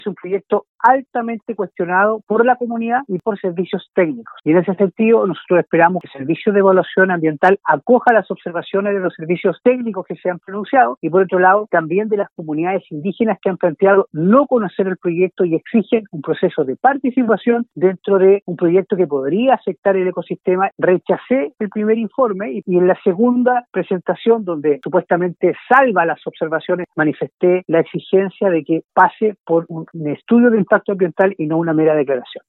Es un proyecto altamente cuestionado por la comunidad y por servicios técnicos. Y en ese sentido, nosotros esperamos que el Servicio de Evaluación Ambiental acoja las observaciones de los servicios técnicos que se han pronunciado y, por otro lado, también de las comunidades indígenas que han planteado no conocer el proyecto y exigen un proceso de participación dentro de un proyecto que podría afectar el ecosistema. Rechacé el primer informe y en la segunda presentación, donde supuestamente salva las observaciones, manifesté la exigencia de que pase por un estudio de impacto ambiental y no una mera declaración.